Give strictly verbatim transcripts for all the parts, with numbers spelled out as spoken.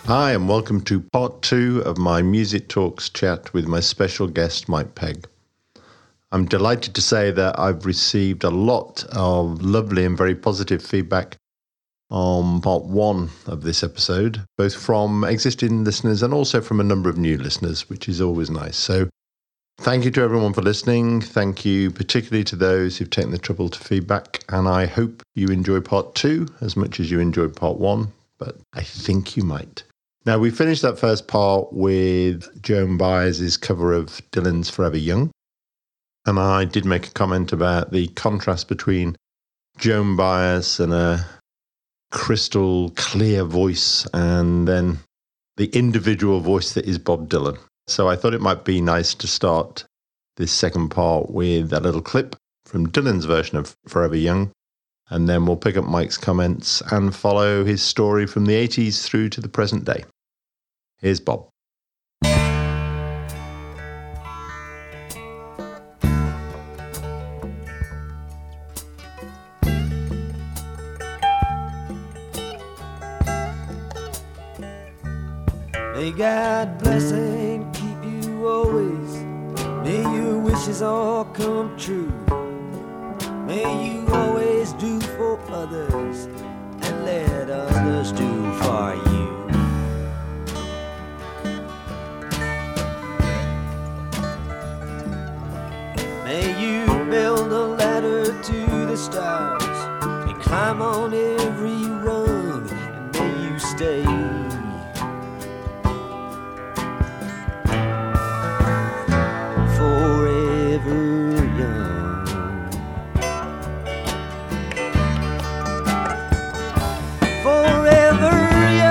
Hi, and welcome to part two of my Music Talks chat with my special guest, Mike Pegg. I'm delighted to say that I've received a lot of lovely and very positive feedback on part one of this episode, both from existing listeners and also from a number of new listeners, which is always nice. So thank you to everyone for listening. Thank you particularly to those who've taken the trouble to feedback, and I hope you enjoy part two as much as you enjoyed part one, but I think you might. Now, we finished that first part with Joan Baez' cover of Dylan's Forever Young. And I did make a comment about the contrast between Joan Baez and a crystal clear voice and then the individual voice that is Bob Dylan. So I thought it might be nice to start this second part with a little clip from Dylan's version of Forever Young. And then we'll pick up Mike's comments and follow his story from the eighties through to the present day. Here's Bob. May God bless and keep you always. May your wishes all come true. May you always do for others and let others do for you. May you build a ladder to the stars and climb on every rung, and may you stay forever young. Forever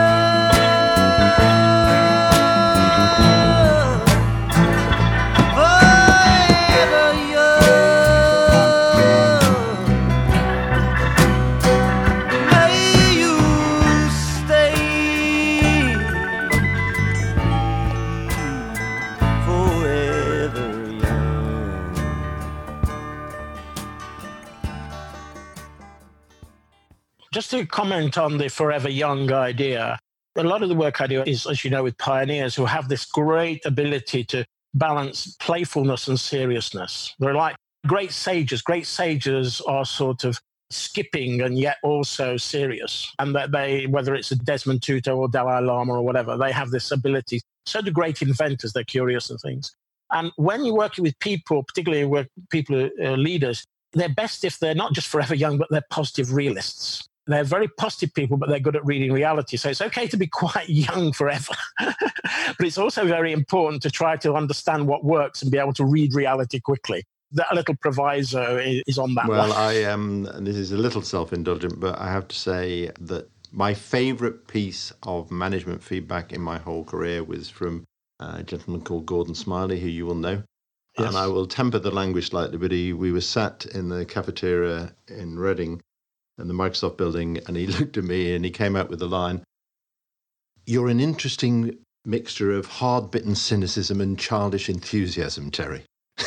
Just to comment on the Forever Young idea, a lot of the work I do is, as you know, with pioneers who have this great ability to balance playfulness and seriousness. They're like great sages. Great sages are sort of skipping and yet also serious. And that they, whether it's a Desmond Tutu or Dalai Lama or whatever, they have this ability. So do great inventors. They're curious and things. And when you're working with people, particularly with people who are leaders, they're best if they're not just forever young, but they're positive realists. They're very positive people, but they're good at reading reality. So it's okay to be quite young forever. But it's also very important to try to understand what works and be able to read reality quickly. That little proviso is on that well, one. I um, and this is a little self-indulgent, but I have to say that my favourite piece of management feedback in my whole career was from a gentleman called Gordon Smiley, who you will know. Yes. And I will temper the language slightly, but he, we were sat in the cafeteria in Reading, in the Microsoft building, and he looked at me and he came out with the line, "You're an interesting mixture of hard-bitten cynicism and childish enthusiasm, Terry."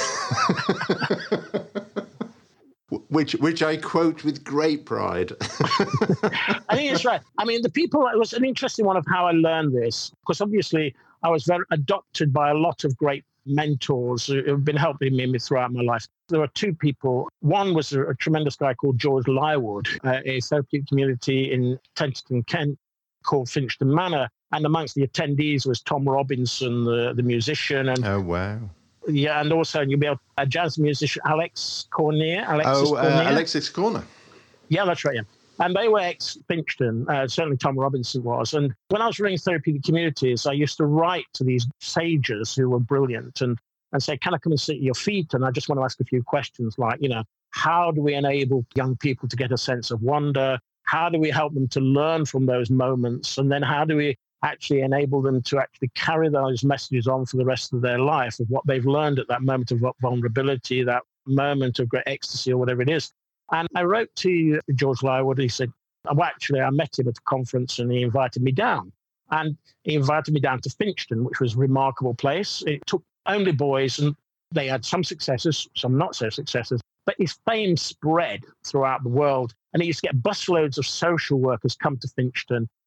which which I quote with great pride. I think it's right. I mean, the people, it was an interesting one of how I learned this, because obviously I was very adopted by a lot of great mentors who have been helping me throughout my life. There were two people. One was a, a tremendous guy called George Lywood, uh, a therapeutic community in Tenterton, Kent, called Finchton Manor. And amongst the attendees was Tom Robinson, the, the musician. And oh, wow. Yeah, and also you'll be able, a jazz musician, Alex Cornier. Alexis oh, uh, Cornier. Alexis Corner. Yeah, that's right, yeah. And they were ex-Finchton, uh, certainly Tom Robinson was. And when I was running therapeutic communities, I used to write to these sages who were brilliant and, and say, can I come and sit at your feet? And I just want to ask a few questions like, you know, how do we enable young people to get a sense of wonder? How do we help them to learn from those moments? And then how do we actually enable them to actually carry those messages on for the rest of their life of what they've learned at that moment of vulnerability, that moment of great ecstasy or whatever it is? And I wrote to George Lywood. He said, well, actually, I met him at a conference and he invited me down. And he invited me down to Finchton, which was a remarkable place. It took only boys, and they had some successes, some not so successes. But his fame spread throughout the world. And he used to get busloads of social workers come to Finchton.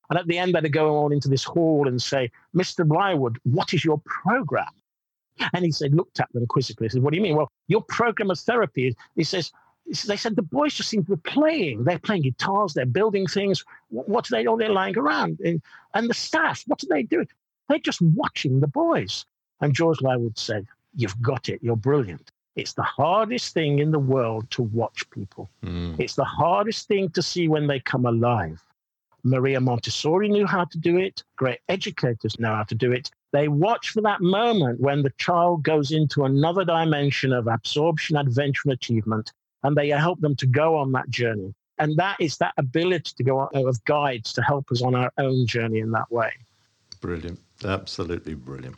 And at the end, they'd go on into this hall and say, Mister Blywood, what is your program? And he said, looked at them quizzically. He said, what do you mean? Well, your program of therapy, he says, they said the boys just seem to be playing. They're playing guitars, they're building things. What do they do? They're lying around. And, and the staff, what do they do? They're just watching the boys. And George Blywood said, you've got it. You're brilliant. It's the hardest thing in the world to watch people. Mm. It's the hardest thing to see when they come alive. Maria Montessori knew how to do it. Great educators know how to do it. They watch for that moment when the child goes into another dimension of absorption, adventure, and achievement, and they help them to go on that journey. And that is that ability to go on, of guides to help us on our own journey in that way. Brilliant. Absolutely brilliant.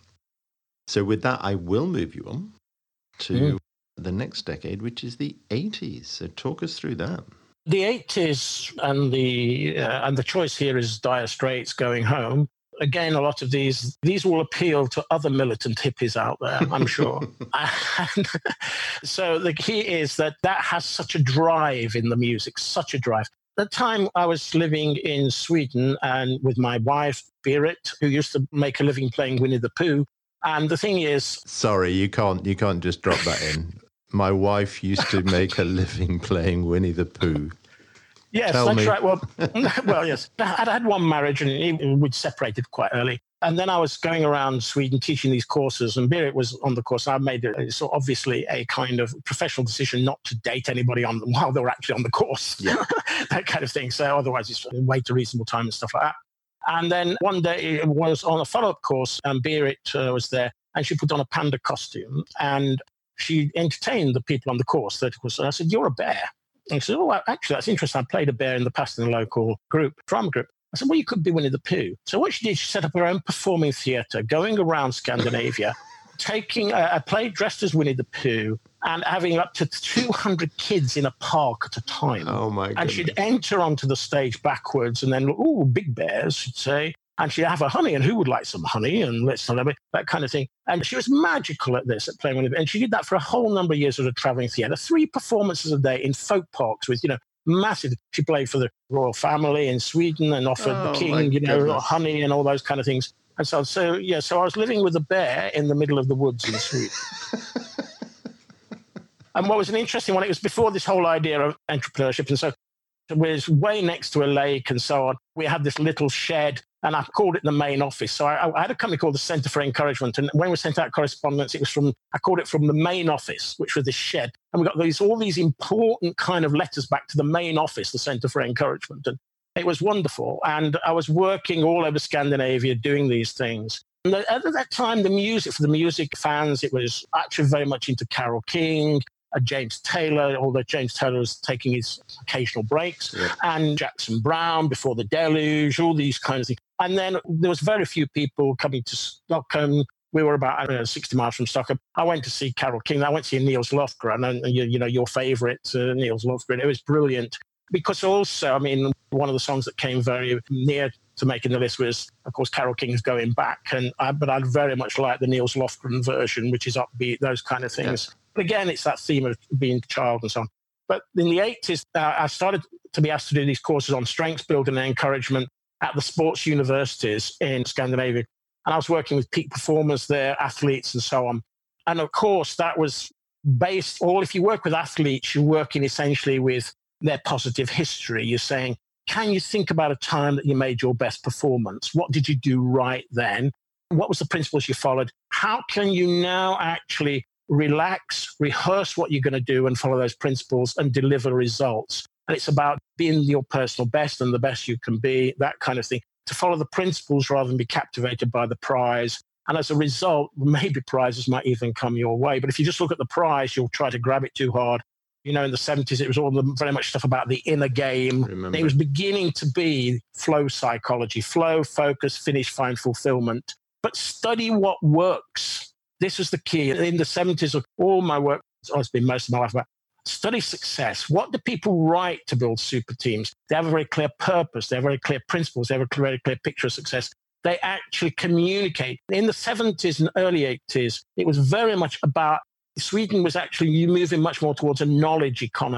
So with that, I will move you on to mm. the next decade, which is the eighties. So talk us through that. The eighties, and the uh, and the choice here is Dire Straits, Going Home. Again, a lot of these, these will appeal to other militant hippies out there, I'm sure. And so the key is that that has such a drive in the music, such a drive. At the time, I was living in Sweden and with my wife, Berit, who used to make a living playing Winnie the Pooh. And the thing is... Sorry, you can't, you can't just drop that in. My wife used to make a living playing Winnie the Pooh. Yes, Tell that's me. right. Well, well, yes. I'd had one marriage and we'd separated quite early. And then I was going around Sweden teaching these courses, and Berit was on the course. I made it so obviously a kind of professional decision not to date anybody on them while they were actually on the course, yeah. that kind of thing. So otherwise, it's wait a reasonable time and stuff like that. And then one day it was on a follow-up course, and Berit uh, was there, and she put on a panda costume, and she entertained the people on the course. That was, I said, "You're a bear." And she said, "Oh, actually, that's interesting. I played a bear in the past in a local group, drama group." I said, "Well, you could be Winnie the Pooh." So what she did, she set up her own performing theatre, going around Scandinavia, taking a, a play dressed as Winnie the Pooh, and having up to two hundred kids in a park at a time. Oh, my goodness. And she'd enter onto the stage backwards and then, "Oh, big bears," she'd say. And she'd have a honey, and who would like some honey, and let's that kind of thing. And she was magical at this, at playing Winnie the Pooh. And she did that for a whole number of years as a traveling theatre. Three performances a day in folk parks with, you know, massive. She played for the royal family in Sweden and offered oh, the king, you know, goodness. honey and all those kind of things. And so, so yeah, so I was living with a bear in the middle of the woods in Sweden. And what was an interesting one, it was before this whole idea of entrepreneurship. And so it was way next to a lake and so on. We had this little shed, and I called it the main office. So I, I had a company called the Centre for Encouragement. And when we sent out correspondence, it was from, I called it from the main office, which was this shed. And we got these all these important kind of letters back to the main office, the Centre for Encouragement. And it was wonderful. And I was working all over Scandinavia doing these things. And at that time, the music, for the music fans, it was actually very much into Carole King, uh, James Taylor, although James Taylor was taking his occasional breaks, yeah. and Jackson Browne, Before the Deluge, all these kinds of things. And then there was very few people coming to Stockholm. We were about I don't know, sixty miles from Stockholm. I went to see Carole King. I went to see Niels Lofgren, and you, you know, your favorite, uh, Niels Lofgren. It was brilliant because also, I mean, one of the songs that came very near to making the list was, of course, Carole King's Going Back. And I, but I'd very much like the Niels Lofgren version, which is upbeat, those kind of things. Yeah. But again, it's that theme of being a child and so on. But in the eighties, uh, I started to be asked to do these courses on strengths building and encouragement at the sports universities in Scandinavia. And I was working with peak performers there, athletes and so on. And of course, that was based, or if you work with athletes, you're working essentially with their positive history. You're saying, can you think about a time that you made your best performance? What did you do right then? What was the principles you followed? How can you now actually relax, rehearse what you're going to do and follow those principles and deliver results? And it's about being your personal best and the best you can be, that kind of thing, to follow the principles rather than be captivated by the prize. And as a result, maybe prizes might even come your way. But if you just look at the prize, you'll try to grab it too hard. You know, in the seventies, it was all the, very much stuff about the inner game. Remember. It was beginning to be flow psychology, flow, focus, finish, find fulfillment. But study what works. This is the key. In the seventies, all my work, it's been most of my life about study success. What do people write to build super teams? They have a very clear purpose. They have very clear principles. They have a very clear picture of success. They actually communicate. In the seventies and early eighties, it was very much about Sweden was actually moving much more towards a knowledge economy.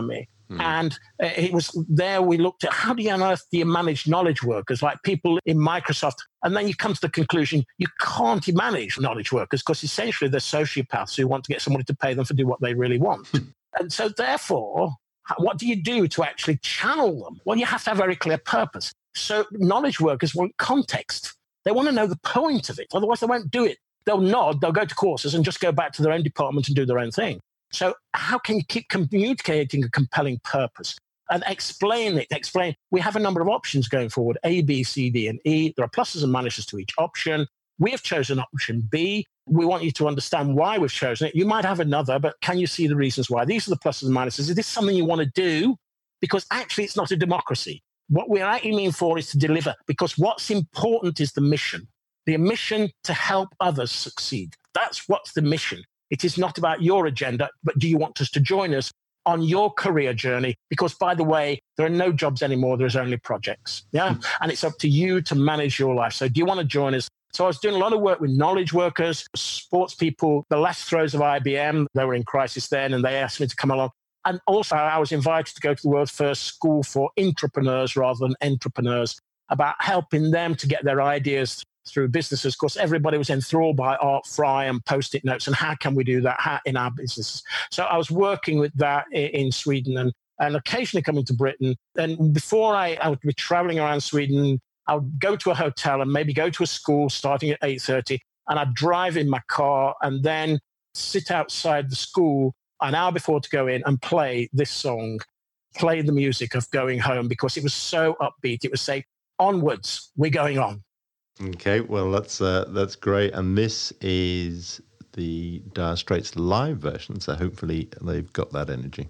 And it was there we looked at how do you unearth do you manage knowledge workers like people in Microsoft? And then you come to the conclusion you can't manage knowledge workers because essentially they're sociopaths who want to get somebody to pay them for do what they really want. And so therefore, what do you do to actually channel them? Well, you have to have a very clear purpose. So knowledge workers want context. They want to know the point of it. Otherwise, they won't do it. They'll nod, they'll go to courses and just go back to their own department and do their own thing. So how can you keep communicating a compelling purpose and explain it? Explain. We have a number of options going forward, A, B, C, D, and E. There are pluses and minuses to each option. We have chosen option B. We want you to understand why we've chosen it. You might have another, but can you see the reasons why? These are the pluses and minuses. Is this something you want to do? Because actually, it's not a democracy. What we're aiming for is to deliver, because what's important is the mission. The mission to help others succeed. That's what's the mission. It is not about your agenda, but do you want us to join us on your career journey? Because, by the way, there are no jobs anymore. There's only projects. Yeah. Mm. And it's up to you to manage your life. So do you want to join us? So I was doing a lot of work with knowledge workers, sports people, the last throes of I B M. They were in crisis then, and they asked me to come along. And also I was invited to go to the world's first school for intrapreneurs rather than entrepreneurs, about helping them to get their ideas through businesses. Of course, everybody was enthralled by Art Fry and Post-it notes, and how can we do that in our businesses? So I was working with that in Sweden and, and occasionally coming to Britain. And before I, I would be traveling around Sweden, I would go to a hotel and maybe go to a school starting at eight thirty, and I'd drive in my car and then sit outside the school an hour before to go in and play this song, play the music of Going Home, because it was so upbeat. It would say, onwards, we're going on. Okay, well, that's uh, that's great. And this is the Dire Straits live version, so hopefully they've got that energy.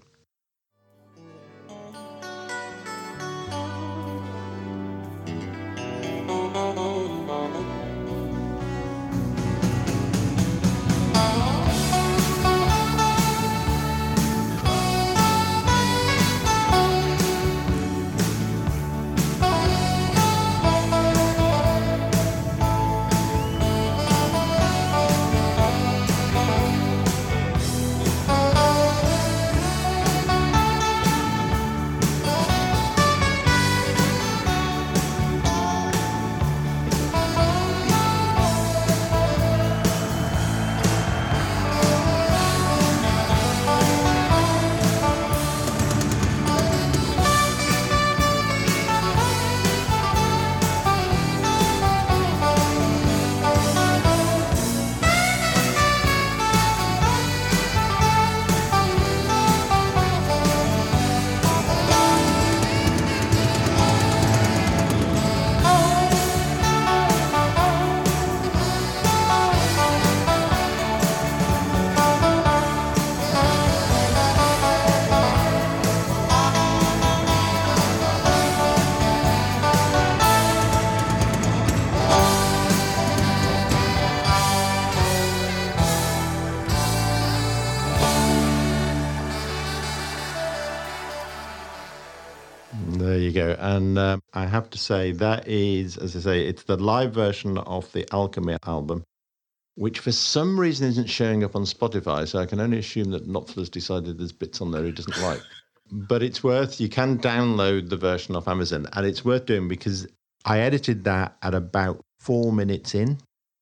There you go. And uh, I have to say, that is, as I say, it's the live version of the Alchemy album, which for some reason isn't showing up on Spotify. So I can only assume that Knopfler's decided there's bits on there he doesn't like. But it's worth, you can download the version off Amazon, and it's worth doing because I edited that at about four minutes in.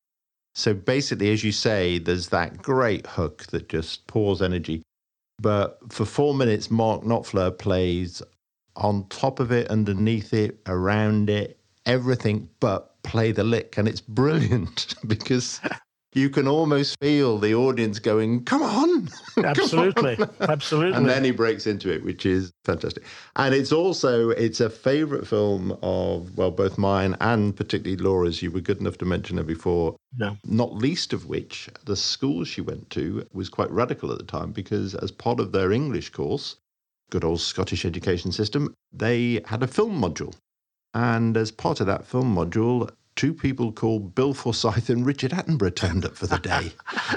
So basically, as you say, there's that great hook that just pours energy. But for four minutes, Mark Knopfler plays on top of it, underneath it, around it, everything but play the lick. And it's brilliant because you can almost feel the audience going, come on. Absolutely. Come on. Absolutely. And then he breaks into it, which is fantastic. And it's also, it's a favourite film of, well, both mine and particularly Laura's. You were good enough to mention her before. Yeah. Not least of which, the school she went to was quite radical at the time because as part of their English course, good old Scottish education system, they had a film module. And as part of that film module, two people called Bill Forsyth and Richard Attenborough turned up for the day.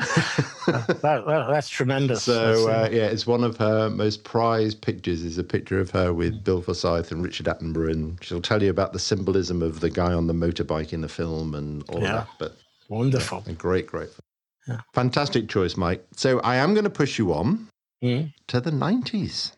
that, that, that's tremendous. So, uh, yeah, it's one of her most prized pictures is a picture of her with Bill Forsyth and Richard Attenborough. And she'll tell you about the symbolism of the guy on the motorbike in the film and all yeah. of that. But wonderful. Yeah, a great, great film. Yeah. Fantastic choice, Mike. So I am going to push you on mm. to the nineties.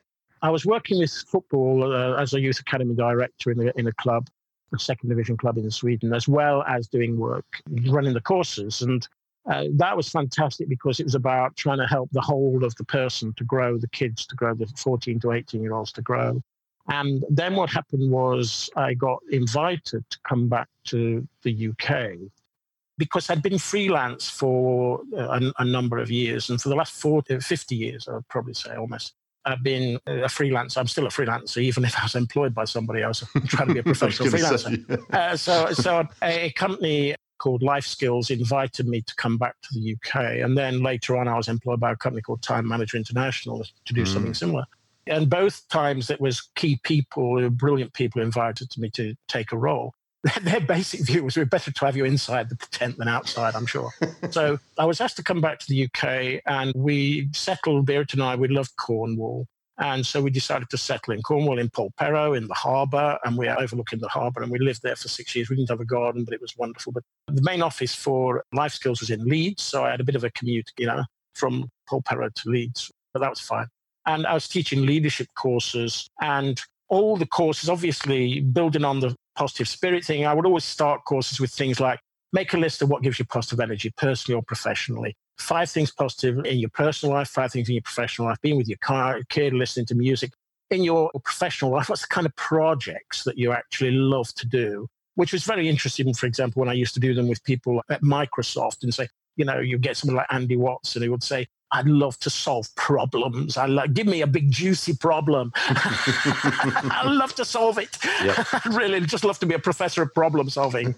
I was working with football uh, as a youth academy director in a, in a club, a second division club in Sweden, as well as doing work, running the courses. And uh, that was fantastic because it was about trying to help the whole of the person to grow, the kids to grow, the fourteen to eighteen year olds to grow. And then what happened was I got invited to come back to the U K because I'd been freelance for a, a number of years. And for the last forty, fifty years, I would probably say almost, I've been a freelancer. I'm still a freelancer, even if I was employed by somebody else. I'm trying to be a professional freelancer. uh, so, so a company called Life Skills invited me to come back to the U K. And then later on, I was employed by a company called Time Manager International to do mm. something similar. And both times it was key people, brilliant people invited me to take a role. Their basic view was we're better to have you inside the tent than outside, I'm sure. So I was asked to come back to the U K and we settled, Berit and I, we loved Cornwall. And so we decided to settle in Cornwall, in Polperro, in the harbour, and we are overlooking the harbour. And we lived there for six years. We didn't have a garden, but it was wonderful. But the main office for Life Skills was in Leeds. So I had a bit of a commute, you know, from Polperro to Leeds, but that was fine. And I was teaching leadership courses and all the courses, obviously building on the positive spirit thing. I would always start courses with things like make a list of what gives you positive energy, personally or professionally. Five things positive in your personal life, five things in your professional life, being with your car, kid, listening to music. In your professional life, what's the kind of projects that you actually love to do? Which was very interesting, for example, when I used to do them with people at Microsoft and say, you know, you get someone like Andy Watson who would say, I'd love to solve problems. I love, give me a big juicy problem. I love to solve it. Yep. I really just love to be a professor of problem solving.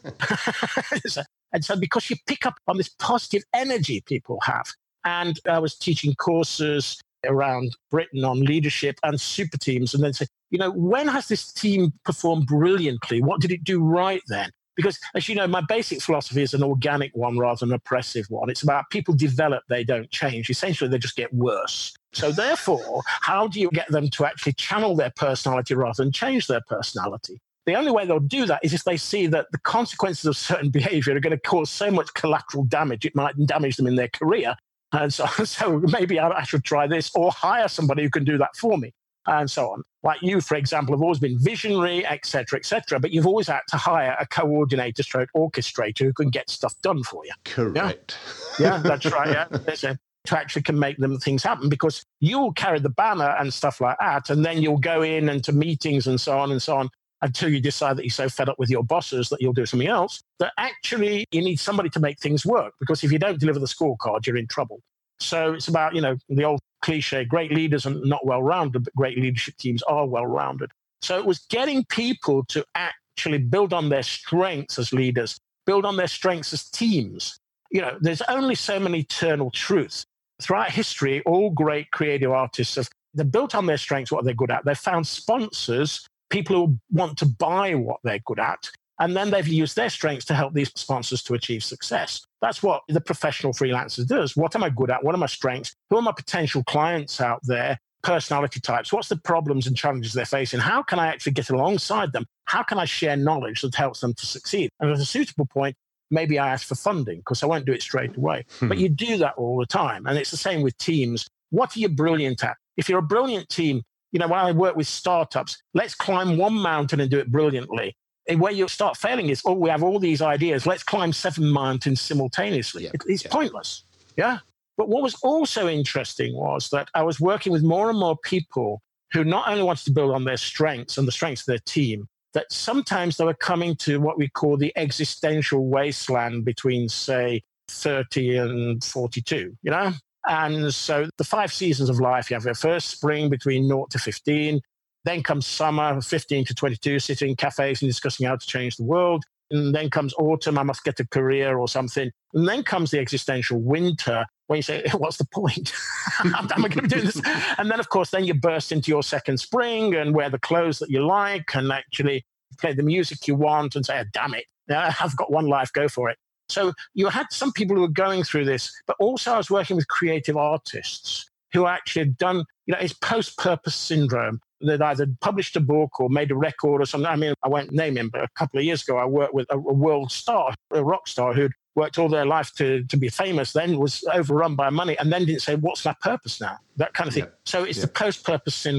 so, and so because you pick up on this positive energy people have. And I was teaching courses around Britain on leadership and super teams. And then say, you know, when has this team performed brilliantly? What did it do right then? Because, as you know, my basic philosophy is an organic one rather than an oppressive one. It's about people develop, they don't change. Essentially, they just get worse. So therefore, how do you get them to actually channel their personality rather than change their personality? The only way they'll do that is if they see that the consequences of certain behavior are going to cause so much collateral damage, it might damage them in their career. And so, so maybe I, I should try this or hire somebody who can do that for me. And so on. Like you, for example, have always been visionary, et cetera, et cetera, but you've always had to hire a coordinator stroke orchestrator who can get stuff done for you. Correct. Yeah, yeah that's right. Yeah. A, to actually can make them things happen because you'll carry the banner and stuff like that, and then you'll go in and to meetings and so on and so on until you decide that you're so fed up with your bosses that you'll do something else, that actually you need somebody to make things work because if you don't deliver the scorecard, you're in trouble. So it's about, you know, the old cliche, great leaders are not well-rounded, but great leadership teams are well-rounded. So it was getting people to actually build on their strengths as leaders, build on their strengths as teams. You know, there's only so many eternal truths. Throughout history, all great creative artists have they're built on their strengths, what they're good at. They've found sponsors, people who want to buy what they're good at. And then they've used their strengths to help these sponsors to achieve success. That's what the professional freelancer does. What am I good at? What are my strengths? Who are my potential clients out there? Personality types. What's the problems and challenges they're facing? How can I actually get alongside them? How can I share knowledge that helps them to succeed? And at a suitable point, maybe I ask for funding because I won't do it straight away. Hmm. But you do that all the time. And it's the same with teams. What are you brilliant at? If you're a brilliant team, you know, when I work with startups, let's climb one mountain and do it brilliantly. And where you start failing is, oh, we have all these ideas. Let's climb seven mountains simultaneously. Yeah. It, it's yeah. pointless. Yeah. But what was also interesting was that I was working with more and more people who not only wanted to build on their strengths and the strengths of their team, that sometimes they were coming to what we call the existential wasteland between, say, thirty and forty-two, you know? And so the five seasons of life, you have your first spring between zero to fifteen. Then comes summer, fifteen to twenty-two, sitting in cafes and discussing how to change the world. And then comes autumn, I must get a career or something. And then comes the existential winter, when you say, what's the point? How am I going to be doing this? And then, of course, then you burst into your second spring and wear the clothes that you like and actually play the music you want and say, oh, damn it, I've got one life, go for it. So you had some people who were going through this, but also I was working with creative artists who actually had done, you know, it's post-purpose syndrome. They'd either published a book or made a record or something. I mean, I won't name him, but a couple of years ago, I worked with a, a world star, a rock star who'd worked all their life to, to be famous, then was overrun by money, and then didn't say, what's my purpose now? That kind of thing. Yeah. So it's yeah. the post-purpose syndrome.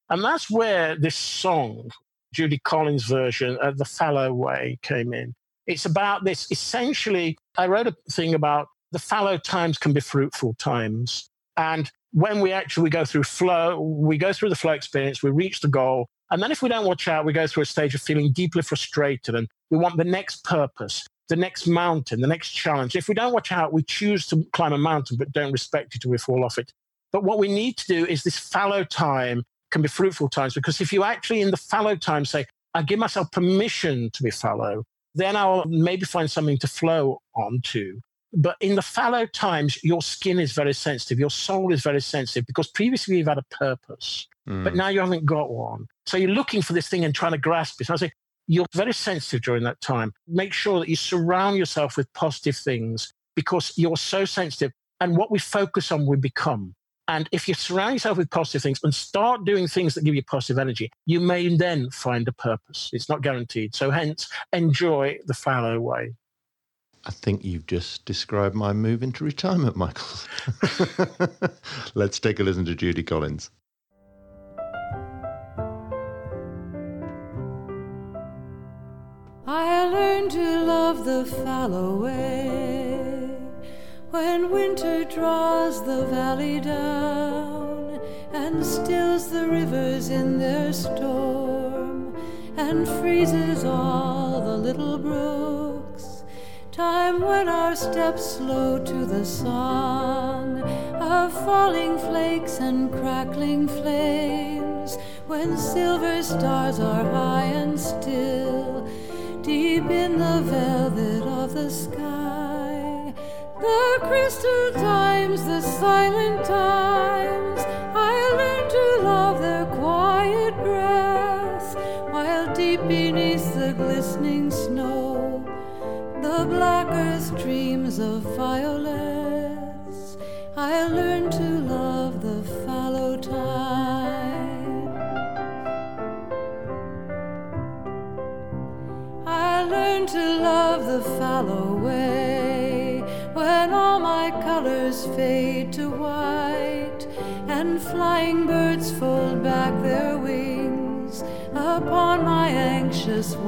And that's where this song, Judy Collins' version of The Fallow Way, came in. It's about this. Essentially, I wrote a thing about the fallow times can be fruitful times. And when we actually go through flow, we go through the flow experience, we reach the goal. And then if we don't watch out, we go through a stage of feeling deeply frustrated. And we want the next purpose, the next mountain, the next challenge. If we don't watch out, we choose to climb a mountain, but don't respect it or we fall off it. But what we need to do is this fallow time can be fruitful times, because if you actually in the fallow time say, I give myself permission to be fallow, then I'll maybe find something to flow onto. But in the fallow times, your skin is very sensitive. Your soul is very sensitive because previously you've had a purpose, mm. but now you haven't got one. So you're looking for this thing and trying to grasp it. So I say, you're very sensitive during that time. Make sure that you surround yourself with positive things because you're so sensitive. And what we focus on, we become. And if you surround yourself with positive things and start doing things that give you positive energy, you may then find a purpose. It's not guaranteed. So hence, enjoy the fallow way. I think you've just described my move into retirement, Michael. Let's take a listen to Judy Collins. I learned to love the fallow way when winter draws the valley down and stills the rivers in their storm and freezes all the little brooks. Time when our steps slow to the song of falling flakes and crackling flames, when silver stars are high and still, deep in the velvet of the sky. The crystal times, the silent times, I learned to love their quiet breath, while deep beneath the glistening snow, the black earth dreams of violets. I learned to love the fallow time. I learned to love the fallow way when all my colors fade to white and flying birds fold back their wings upon my anxious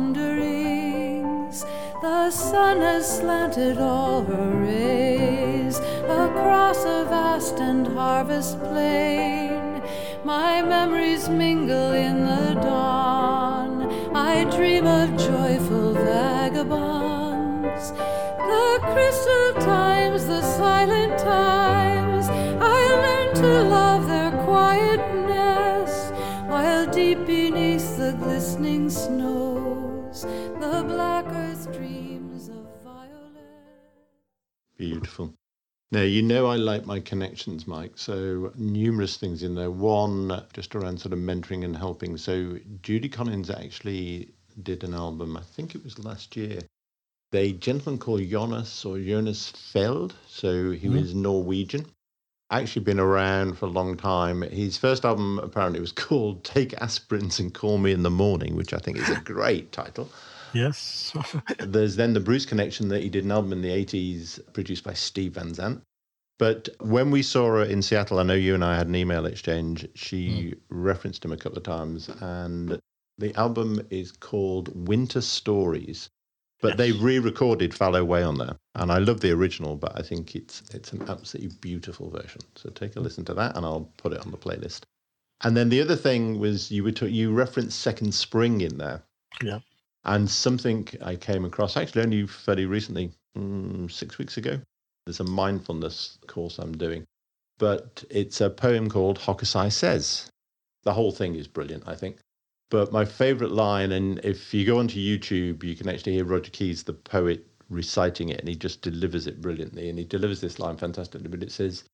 wanderings. The sun has slanted all her rays across a vast and harvest plain. My memories mingle in the dawn. I dream of joyful vagabonds. The crystal times, the silent times, I learned to love their quietness, while deep beneath the glistening snows, the black earth dreams of violet. Beautiful. Now, you know I like my connections, Mike, so numerous things in there. One, just around sort of mentoring and helping. So Judy Collins actually did an album, I think it was last year. A gentleman called Jonas or Jonas Feld, so he mm-hmm. was Norwegian. Actually been around for a long time. His first album apparently was called Take Aspirins and Call Me in the Morning, which I think is a great title. Yes. There's then the Bruce Connection that he did an album in the eighties produced by Steve Van Zandt. But when we saw her in Seattle, I know you and I had an email exchange, she mm. referenced him a couple of times, and the album is called Winter Stories. But yes. they re-recorded Fallow Way on there. And I love the original, but I think it's it's an absolutely beautiful version. So take a listen to that and I'll put it on the playlist. And then the other thing was you were ta- you referenced Second Spring in there. Yeah. And something I came across actually only fairly recently, um, six weeks ago. There's a mindfulness course I'm doing. But it's a poem called Hokusai Says. The whole thing is brilliant, I think. But my favorite line, and if you go onto YouTube, you can actually hear Roger Keyes, the poet, reciting it, and he just delivers it brilliantly. And he delivers this line fantastically, but it says,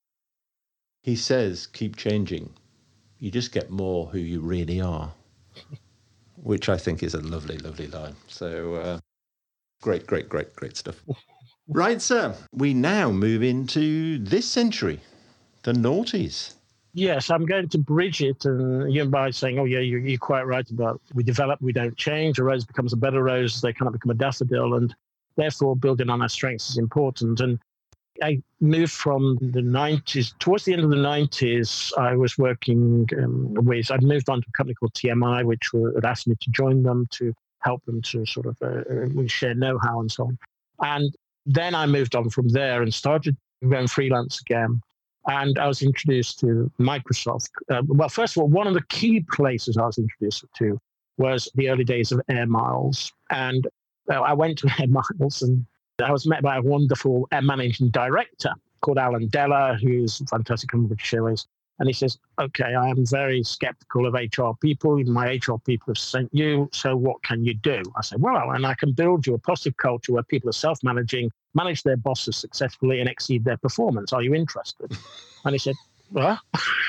he says, keep changing. You just get more who you really are, which I think is a lovely, lovely line. So uh, great, great, great, great stuff. Right, sir. We now move into this century, the noughties. Yes, I'm going to bridge it and you by saying, oh, yeah, you're, you're quite right about we develop, we don't change. A rose becomes a better rose. They cannot become a daffodil. And therefore, building on our strengths is important. And I moved from the nineties. Towards the end of the nineties, I was working um, with, I'd moved on to a company called T M I, which had asked me to join them to help them to sort of uh, share know-how and so on. And then I moved on from there and started going freelance again. And I was introduced to Microsoft. Uh, well, first of all, one of the key places I was introduced to was the early days of Air Miles. And uh, I went to Air Miles and I was met by a wonderful managing director called Alan Della, who's a fantastic company British Airways. And he says, okay, I am very skeptical of H R people. My H R people have sent you, so what can you do? I said, well, and I can build you a positive culture where people are self-managing, manage their bosses successfully and exceed their performance. Are you interested? And he said, what?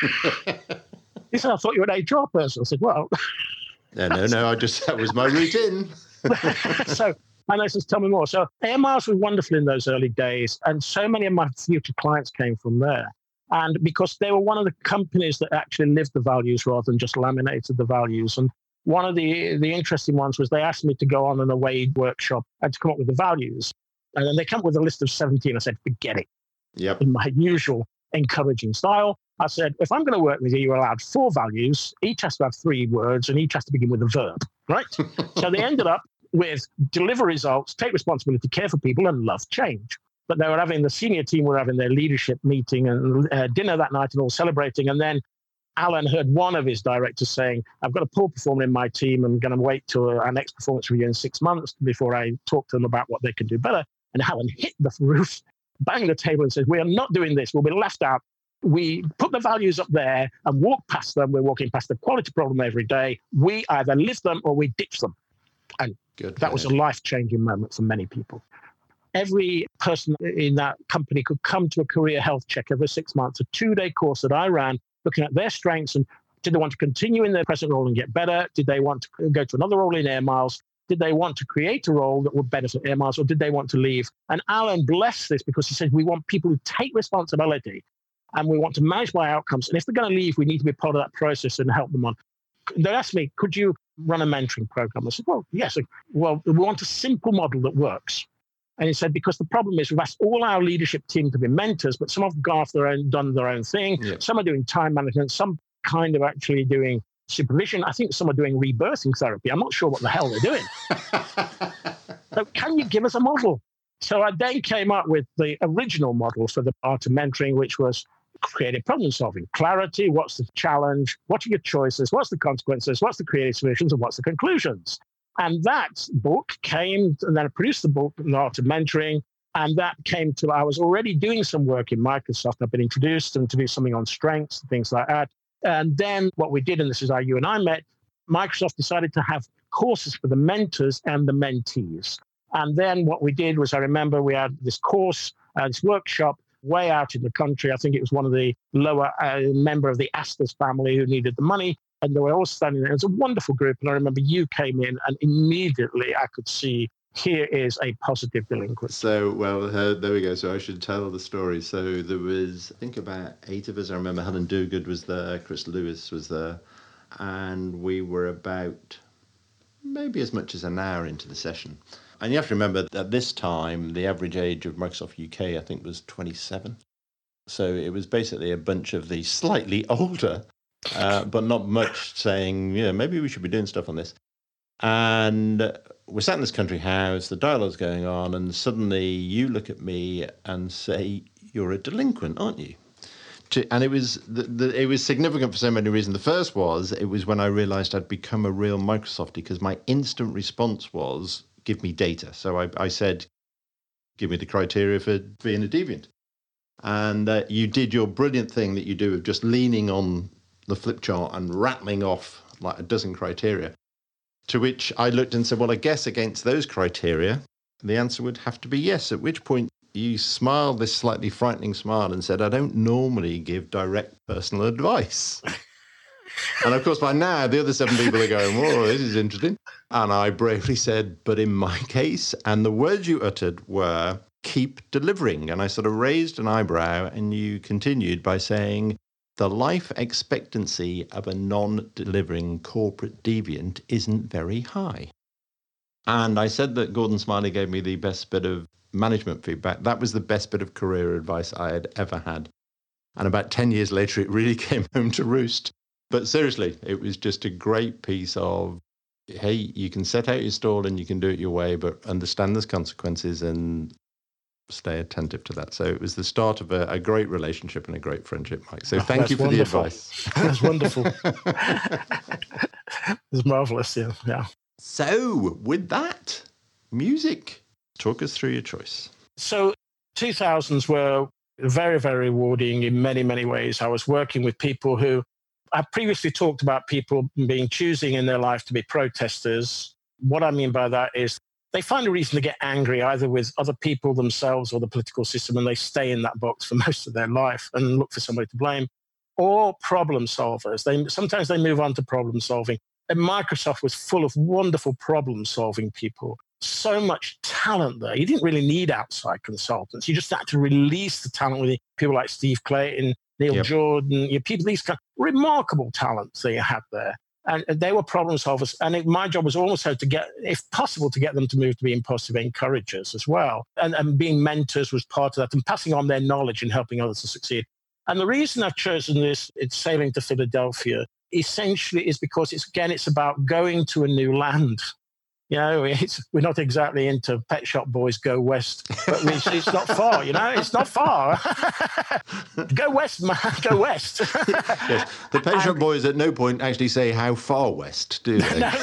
He said, I thought you were an H R person. I said, well. no, no, no, I just, that was my routine. so, and I says, tell me more. So Air Miles was wonderful in those early days. And so many of my future clients came from there. And because they were one of the companies that actually lived the values rather than just laminated the values. And one of the, the interesting ones was they asked me to go on an away workshop and to come up with the values. And then they came up with a list of seventeen. I said, forget it. Yep. In my usual encouraging style, I said, if I'm going to work with you, you're allowed four values. Each has to have three words and each has to begin with a verb, right? So they ended up with deliver results, take responsibility, care for people, and love change. But they were having, the senior team were having their leadership meeting and uh, dinner that night and all celebrating. And then Alan heard one of his directors saying, I've got a poor performer in my team. I'm going to wait till our next performance review in six months before I talk to them about what they can do better. And Alan hit the roof, banged the table and said, we are not doing this. We'll be left out. We put the values up there and walk past them. We're walking past the quality problem every day. We either live them or we ditch them. And Good that was a life-changing moment for many people. Every person in that company could come to a career health check every six months, a two-day course that I ran, looking at their strengths and did they want to continue in their present role and get better? Did they want to go to another role in Air Miles? Did they want to create a role that would benefit Air Miles, or did they want to leave? And Alan blessed this because he said, we want people who take responsibility and we want to manage by outcomes. And if they're going to leave, we need to be part of that process and help them on. They asked me, could you run a mentoring program? I said, well, yes. Well, we want a simple model that works. And he said, because the problem is we've asked all our leadership team to be mentors, but some have gone off their own, done their own thing. Yeah. Some are doing time management, some kind of actually doing supervision. I think some are doing rebirthing therapy. I'm not sure what the hell they're doing. So can you give us a model? So I then came up with the original model for the art of mentoring, which was creative problem solving. Clarity, what's the challenge? What are your choices? What's the consequences? What's the creative solutions? And what's the conclusions? And that book came, and then I produced the book, The Art of Mentoring, and that came to, I was already doing some work in Microsoft. I've been introduced and to do something on strengths and things like that. And then what we did, and this is how you and I met, Microsoft decided to have courses for the mentors and the mentees. And then what we did was, I remember we had this course, uh, this workshop way out in the country. I think it was one of the lower uh, member of the Astor's family who needed the money. And they were all standing there. It was a wonderful group. And I remember you came in and immediately I could see here is a positive delinquent. So, well, uh, there we go. So I should tell the story. So there was, I think, about eight of us. I remember Helen Duguid was there, Chris Lewis was there. And we were about maybe as much as an hour into the session. And you have to remember that at this time, the average age of Microsoft U K, I think, was twenty-seven. So it was basically a bunch of the slightly older Uh, but not much saying, yeah, maybe we should be doing stuff on this. And we're sat in this country house, the dialogue's going on, and suddenly you look at me and say, you're a delinquent, aren't you? To, and it was the, the, it was significant for so many reasons. The first was, it was when I realized I'd become a real Microsoftie, because my instant response was, give me data. So I, I said, give me the criteria for being a deviant. And uh, you did your brilliant thing that you do of just leaning on the flip chart and rattling off like a dozen criteria, to which I looked and said, well, I guess against those criteria, the answer would have to be yes, at which point you smiled this slightly frightening smile and said, I don't normally give direct personal advice. And of course, by now, the other seven people are going, whoa, this is interesting. And I bravely said, but in my case, and the words you uttered were, keep delivering. And I sort of raised an eyebrow and you continued by saying, the life expectancy of a non-delivering corporate deviant isn't very high. And I said that Gordon Smiley gave me the best bit of management feedback. That was the best bit of career advice I had ever had. And about ten years later, it really came home to roost. But seriously, it was just a great piece of, hey, you can set out your stall and you can do it your way, but understand there's consequences and stay attentive to that. So it was the start of a, a great relationship and a great friendship, Mike. So oh, thank you for wonderful. the advice. That's wonderful. It's marvelous, yeah. yeah. So with that, music. Talk us through your choice. So two thousands were very, very rewarding in many, many ways. I was working with people who, I previously talked about people being choosing in their life to be protesters. What I mean by that is they find a reason to get angry either with other people themselves or the political system, and they stay in that box for most of their life and look for somebody to blame, or problem solvers. They sometimes they move on to problem solving. And Microsoft was full of wonderful problem solving people. So much talent there. You didn't really need outside consultants. You just had to release the talent with people like Steve Clayton, Neil yep. Jordan, you know, people, these kind of remarkable talents that you had there. And they were problem solvers. And it, my job was also to get, if possible, to get them to move to being positive encouragers as well. And, and being mentors was part of that, and passing on their knowledge and helping others to succeed. And the reason I've chosen this, it's Sailing to Philadelphia, essentially is because it's, again, it's about going to a new land. You know, it's, we're not exactly into Pet Shop Boys Go West, but we, it's not far, you know, it's not far. Go west, man, go west. Yes. The Pet Shop Boys at no point actually say how far west, do they? No, no.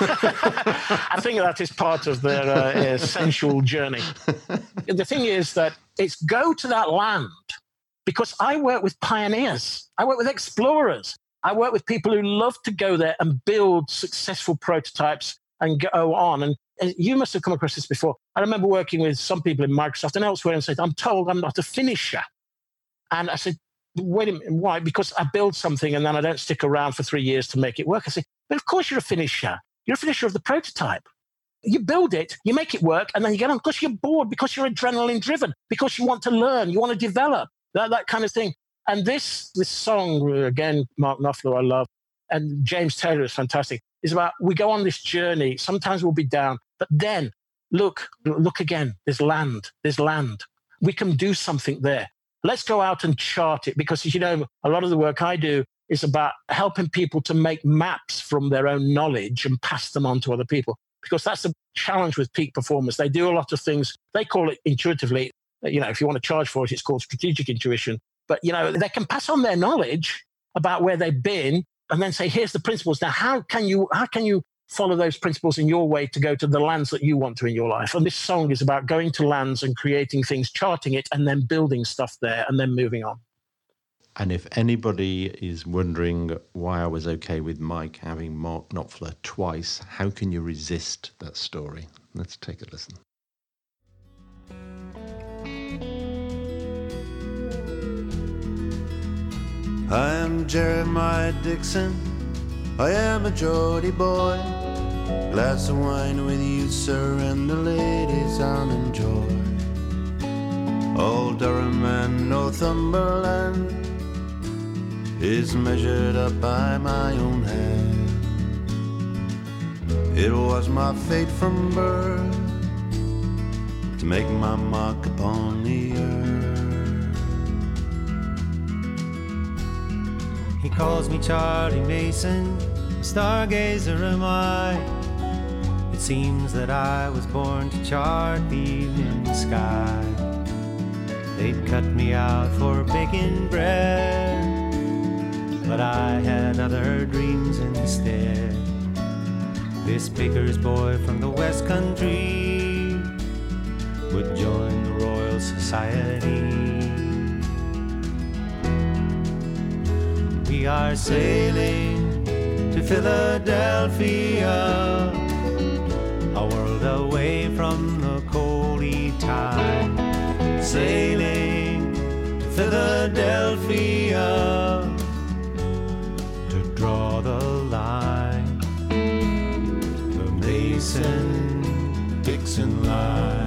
I think that is part of their uh, sensual journey. The thing is that it's go to that land, because I work with pioneers. I work with explorers. I work with people who love to go there and build successful prototypes and go on. And, and you must have come across this before. I remember working with some people in Microsoft and elsewhere and said, I'm told I'm not a finisher. And I said, wait a minute, why? Because I build something and then I don't stick around for three years to make it work. I said, but of course you're a finisher. You're a finisher of the prototype. You build it, you make it work, and then you get on because you're bored, because you're adrenaline driven, because you want to learn, you want to develop, that, that kind of thing. And this, this song, again, Mark Knopfler, I love, and James Taylor is fantastic. Is about we go on this journey. Sometimes we'll be down, but then look, look again. There's land. There's land. We can do something there. Let's go out and chart it, because, you know, a lot of the work I do is about helping people to make maps from their own knowledge and pass them on to other people, because that's the challenge with peak performers. They do a lot of things. They call it intuitively. You know, if you want to charge for it, it's called strategic intuition. But, you know, they can pass on their knowledge about where they've been, and then say, here's the principles. Now, how can you how can you follow those principles in your way to go to the lands that you want to in your life? And this song is about going to lands and creating things, charting it, and then building stuff there, and then moving on. And if anybody is wondering why I was okay with Mike having Mark Knopfler twice, how can you resist that story? Let's take a listen. I am Jeremiah Dixon, I am a Geordie boy. Glass of wine with you, sir, and the ladies I'll enjoy. Old Durham and Northumberland is measured up by my own hand. It was my fate from birth to make my mark upon the earth. He calls me Charlie Mason, stargazer am I. It seems that I was born to chart the evening sky. They'd cut me out for baking bread, but I had other dreams instead. This baker's boy from the West Country would join the Royal Society. We are sailing to Philadelphia, a world away from the coldy tide. Sailing to Philadelphia to draw the line, the Mason-Dixon line.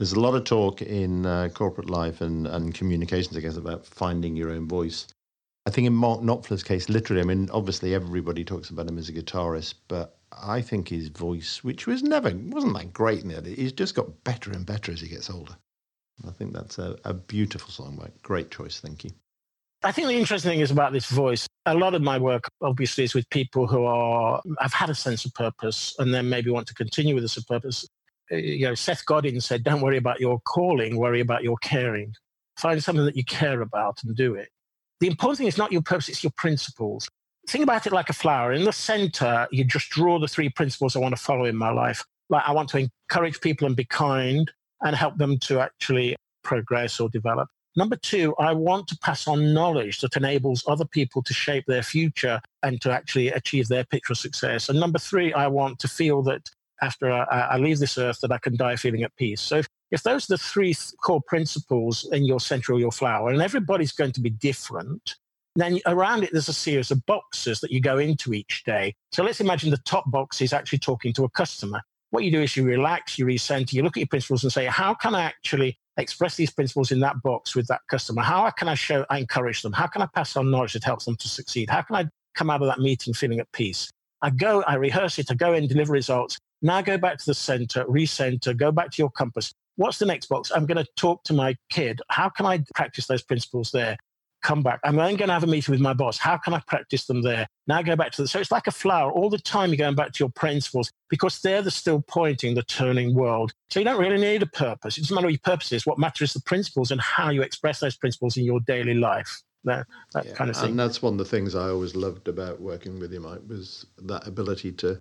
There's a lot of talk in uh, corporate life and, and communications, I guess, about finding your own voice. I think in Mark Knopfler's case, literally, I mean, obviously everybody talks about him as a guitarist, but I think his voice, which was never, wasn't that great in it, he's just got better and better as he gets older. I think that's a, a beautiful song, Mike. Great choice, thank you. I think the interesting thing is about this voice, a lot of my work obviously is with people who are, have had a sense of purpose and then maybe want to continue with a sense of purpose. You know, Seth Godin said, don't worry about your calling, worry about your caring. Find something that you care about and do it. The important thing is not your purpose, it's your principles. Think about it like a flower. In the center, you just draw the three principles I want to follow in my life. Like I want to encourage people and be kind and help them to actually progress or develop. Number two, I want to pass on knowledge that enables other people to shape their future and to actually achieve their picture of success. And number three, I want to feel that after I, I leave this earth, that I can die feeling at peace. So if, if those are the three core principles in your center or your flower, and everybody's going to be different, then around it, there's a series of boxes that you go into each day. So let's imagine the top box is actually talking to a customer. What you do is you relax, you recenter, you look at your principles and say, how can I actually express these principles in that box with that customer? How can I show, I encourage them? How can I pass on knowledge that helps them to succeed? How can I come out of that meeting feeling at peace? I go, I rehearse it, I go in, deliver results. Now go back to the center, recenter, go back to your compass. What's the next box? I'm going to talk to my kid. How can I practice those principles there? Come back. I'm then going to have a meeting with my boss. How can I practice them there? Now go back to the, so it's like a flower. All the time you're going back to your principles because they're the still pointing, the turning world. So you don't really need a purpose. It doesn't matter what your purpose is. What matters is the principles and how you express those principles in your daily life. That, that yeah, kind of thing. And that's one of the things I always loved about working with you, Mike, was that ability to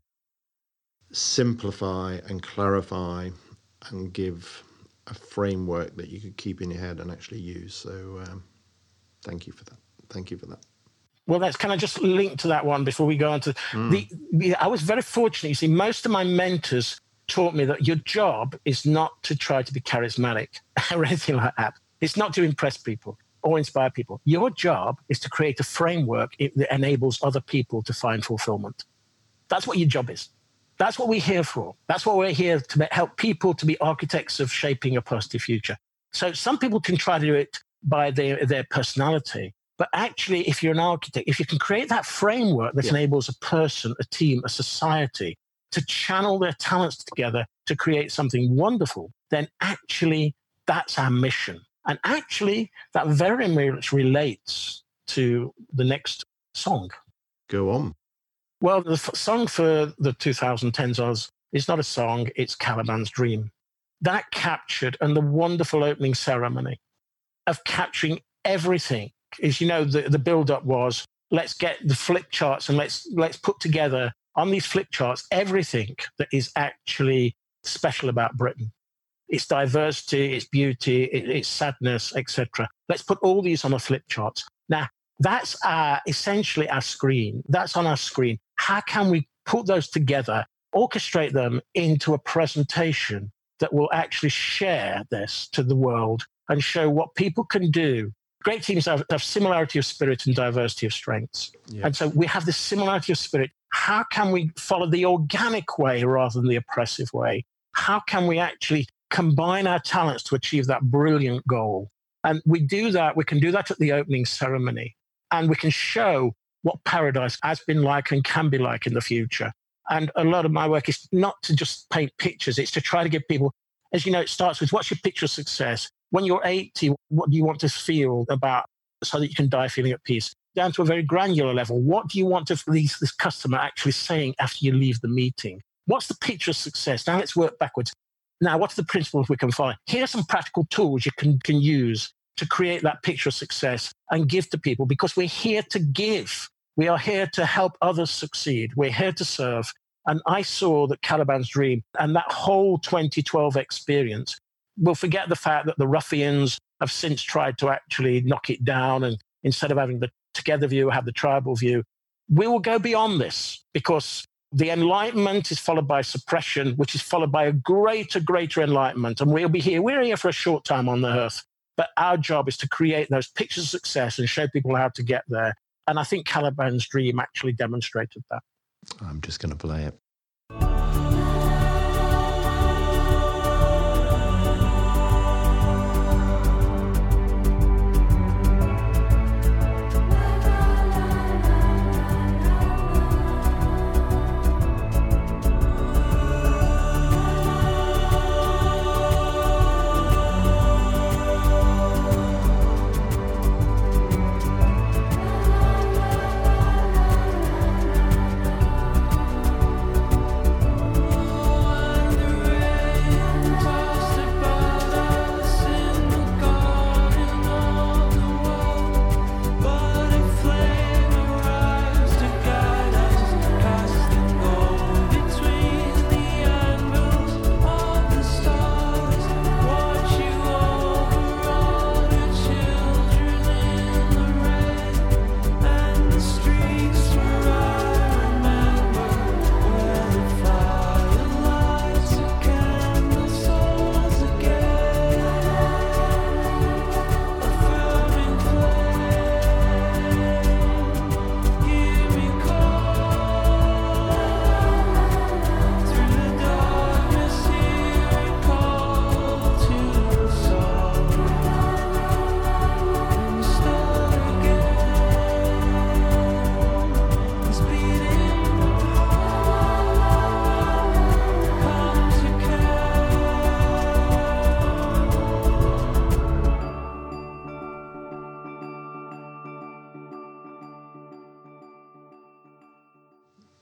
simplify and clarify and give a framework that you could keep in your head and actually use. So um, thank you for that. Thank you for that. Well, that's kind of just linked to that one before we go on to mm. the, the. I was very fortunate. You see, most of my mentors taught me that your job is not to try to be charismatic or anything like that. It's not to impress people or inspire people. Your job is to create a framework that enables other people to find fulfillment. That's what your job is. That's what we're here for. That's what we're here to help people to be architects of shaping a positive future. So some people can try to do it by their, their personality. But actually, if you're an architect, if you can create that framework that yeah. enables a person, a team, a society to channel their talents together to create something wonderful, then actually that's our mission. And actually, that very much relates to the next song. Go on. Well, the f- song for the twenty tens was, it's not a song, it's Caliban's Dream. That captured, and the wonderful opening ceremony of capturing everything. As you know, the, the build-up was, let's get the flip charts and let's let's put together on these flip charts everything that is actually special about Britain. Its diversity, its beauty, it, its sadness, et cetera. Let's put all these on a flip chart. Now, that's our, essentially our screen. That's on our screen. How can we put those together, orchestrate them into a presentation that will actually share this to the world and show what people can do? Great teams have, have similarity of spirit and diversity of strengths. Yeah. And so we have this similarity of spirit. How can we follow the organic way rather than the oppressive way? How can we actually combine our talents to achieve that brilliant goal? And we do that. We can do that at the opening ceremony. And we can show what paradise has been like and can be like in the future. And a lot of my work is not to just paint pictures. It's to try to give people, as you know, it starts with what's your picture of success? When you're eighty, what do you want to feel about so that you can die feeling at peace? Down to a very granular level, what do you want to these, this customer actually saying after you leave the meeting? What's the picture of success? Now let's work backwards. Now, what are the principles we can find? Here are some practical tools you can, can use to create that picture of success and give to people, because we're here to give. We are here to help others succeed. We're here to serve. And I saw that Caliban's Dream and that whole twenty twelve experience, we'll forget the fact that the ruffians have since tried to actually knock it down. And instead of having the together view, have the tribal view. We will go beyond this, because the Enlightenment is followed by suppression, which is followed by a greater, greater enlightenment. And we'll be here. We're here for a short time on the earth. But our job is to create those pictures of success and show people how to get there. And I think Caliban's Dream actually demonstrated that. I'm just going to play it.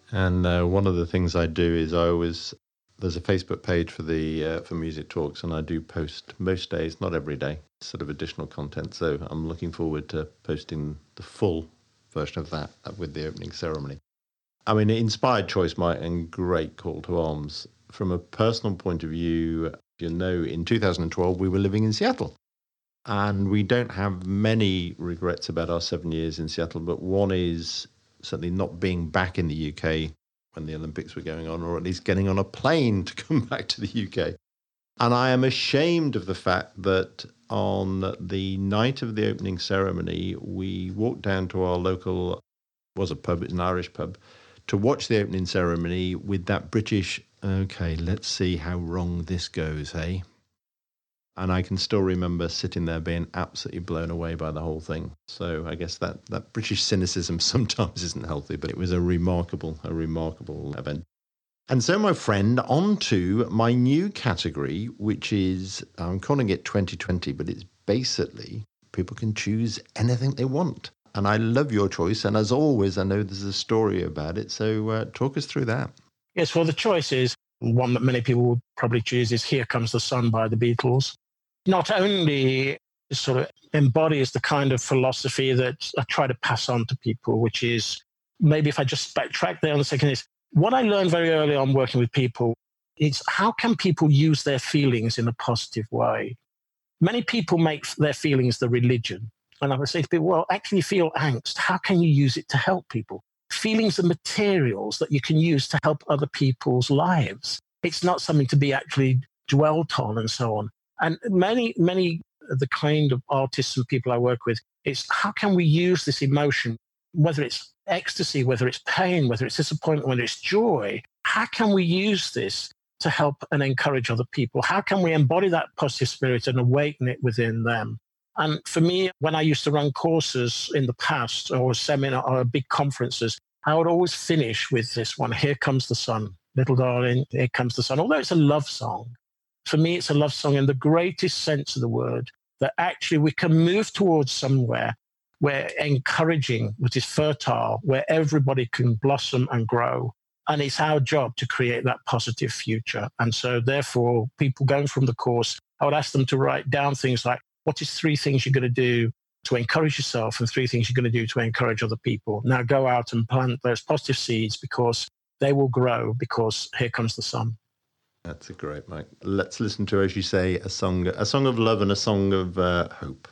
And uh, one of the things I do is I always, there's a Facebook page for the uh, for Music Talks, and I do post most days, not every day, sort of additional content. So I'm looking forward to posting the full version of that with the opening ceremony. I mean, inspired choice, Mike, and great call to arms. From a personal point of view, you know, in two thousand twelve, we were living in Seattle. And we don't have many regrets about our seven years in Seattle, but one is certainly not being back in the U K when the Olympics were going on, or at least getting on a plane to come back to the U K. And I am ashamed of the fact that on the night of the opening ceremony, we walked down to our local, was a pub, it's an Irish pub, to watch the opening ceremony with that British, okay, let's see how wrong this goes, hey? And I can still remember sitting there being absolutely blown away by the whole thing. So I guess that, that British cynicism sometimes isn't healthy, but it was a remarkable, a remarkable event. And so, my friend, on to my new category, which is, I'm calling it twenty twenty, but it's basically people can choose anything they want. And I love your choice. And as always, I know there's a story about it. So uh, talk us through that. Yes, well, the choice is one that many people would probably choose is Here Comes the Sun by the Beatles. Not only sort of embodies the kind of philosophy that I try to pass on to people, which is, maybe if I just backtrack there on a second, is what I learned very early on working with people is how can people use their feelings in a positive way? Many people make their feelings the religion. And I would say to people, well, actually feel angst. How can you use it to help people? Feelings are materials that you can use to help other people's lives. It's not something to be actually dwelt on and so on. And many, many of the kind of artists and people I work with, it's how can we use this emotion, whether it's ecstasy, whether it's pain, whether it's disappointment, whether it's joy, how can we use this to help and encourage other people? How can we embody that positive spirit and awaken it within them? And for me, when I used to run courses in the past or seminar or big conferences, I would always finish with this one, Here Comes the Sun, little darling, here comes the sun. Although it's a love song, for me, it's a love song in the greatest sense of the word, that actually we can move towards somewhere where encouraging, which is fertile, where everybody can blossom and grow. And it's our job to create that positive future. And so therefore, people going from the course, I would ask them to write down things like, what is three things you're going to do to encourage yourself and three things you're going to do to encourage other people? Now go out and plant those positive seeds because they will grow, because here comes the sun. That's a great, Mike. Let's listen to, as you say, a song, a song of love and a song of uh, hope.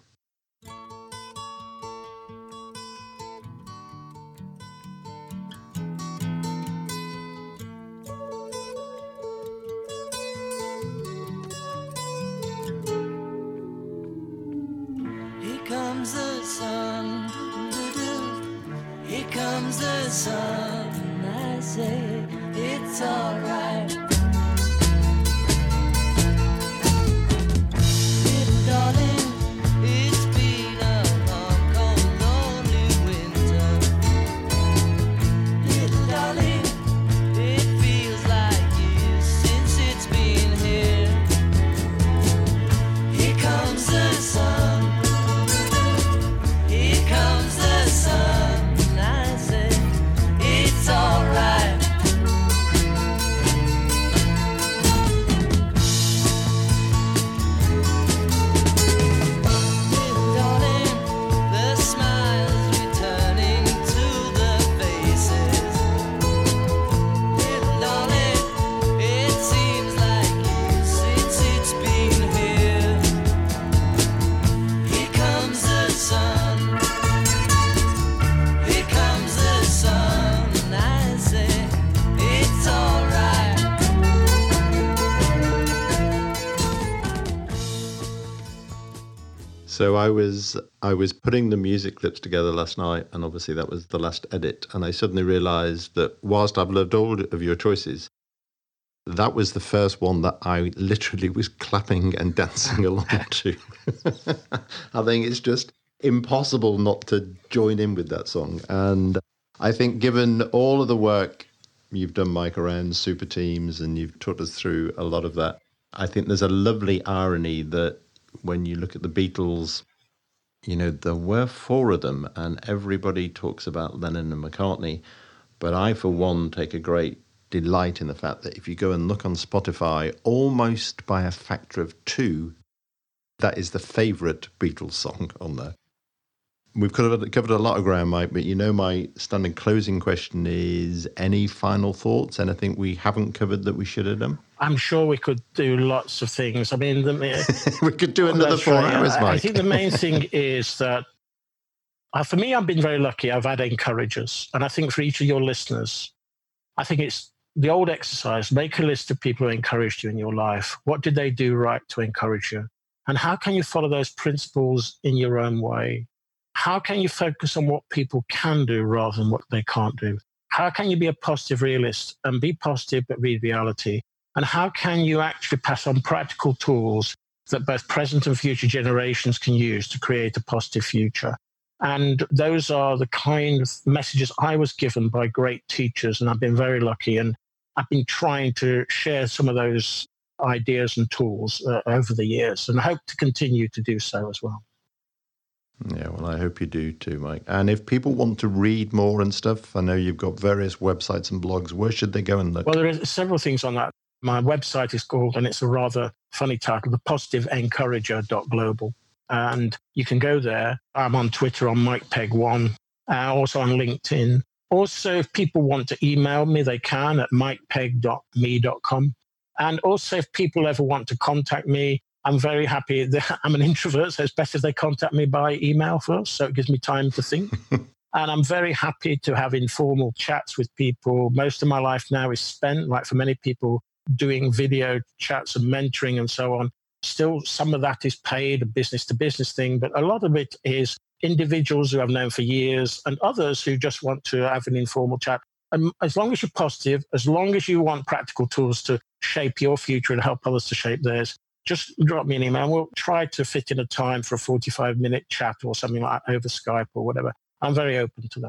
Here comes the sun, here comes the sun, I say it's all right. Darling, it's been a long, cold, lonely winter. Little darling, it feels like years since it's been here. Here comes the sun, here comes the sun, I say it's alright. So I was I was putting the music clips together last night, and obviously that was the last edit. And I suddenly realised that whilst I've loved all of your choices, that was the first one that I literally was clapping and dancing along to. I think it's just impossible not to join in with that song. And I think given all of the work you've done, Mike, around super teams, and you've taught us through a lot of that, I think there's a lovely irony that when you look at the Beatles, you know, there were four of them and everybody talks about Lennon and McCartney, But I, for one, take a great delight in the fact that if you go and look on Spotify, almost by a factor of two, that is the favourite Beatles song on there. We've covered, covered a lot of ground, Mike, but you know my standing closing question is, any final thoughts? Anything we haven't covered that we should have done? I'm sure we could do lots of things. I mean, the, we could do another four right. hours, Mike. I think the main thing is that, uh, for me, I've been very lucky. I've had encouragers. And I think for each of your listeners, I think it's the old exercise. Make a list of people who encouraged you in your life. What did they do right to encourage you? And how can you follow those principles in your own way? How can you focus on what people can do rather than what they can't do? How can you be a positive realist and be positive but read reality? And how can you actually pass on practical tools that both present and future generations can use to create a positive future? And those are the kind of messages I was given by great teachers, and I've been very lucky. And I've been trying to share some of those ideas and tools uh, over the years, and I hope to continue to do so as well. Yeah, well, I hope you do too, Mike. And if people want to read more and stuff, I know you've got various websites and blogs. Where should they go and look? Well, there are several things on that. My website is called, and it's a rather funny title, the positive encourager dot global. And you can go there. I'm on Twitter on Mike Pegg one, uh, also on LinkedIn. Also, if people want to email me, they can at mike pegg dot me dot com. And also, if people ever want to contact me, I'm very happy that I'm an introvert, so it's better if they contact me by email first, so it gives me time to think. And I'm very happy to have informal chats with people. Most of my life now is spent, like for many people, doing video chats and mentoring and so on. Still, some of that is paid, a business-to-business thing, but a lot of it is individuals who I've known for years and others who just want to have an informal chat. And as long as you're positive, as long as you want practical tools to shape your future and help others to shape theirs, just drop me an email. We'll try to fit in a time for a forty-five minute chat or something like that over Skype or whatever. I'm very open to that.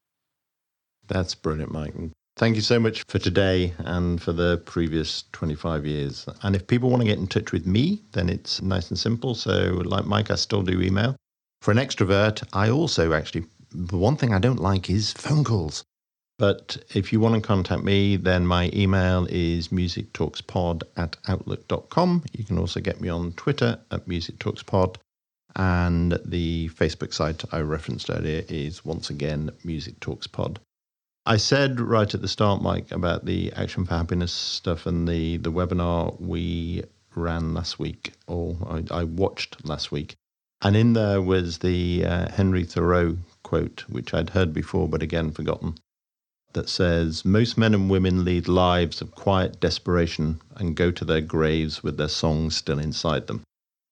That's brilliant, Mike. Thank you so much for today and for the previous twenty-five years. And if people want to get in touch with me, then it's nice and simple. So like Mike, I still do email. For an extrovert, I also actually, the one thing I don't like is phone calls. But if you want to contact me, then my email is musictalkspod at outlook dot com. You can also get me on Twitter at musictalkspod. And the Facebook site I referenced earlier is once again Music Talks Pod. I said right at the start, Mike, about the Action for Happiness stuff and the, the webinar we ran last week, or I, I watched last week. And in there was the uh, Henry Thoreau quote, which I'd heard before, but again forgotten, that says, most men and women lead lives of quiet desperation and go to their graves with their songs still inside them.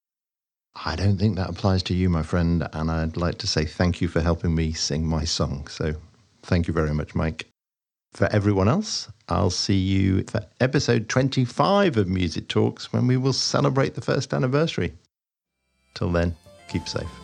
I don't think that applies to you, my friend, and I'd like to say thank you for helping me sing my song. So thank you very much, Mike. For everyone else, I'll see you for episode twenty-five of Music Talks when we will celebrate the first anniversary. Till then, keep safe.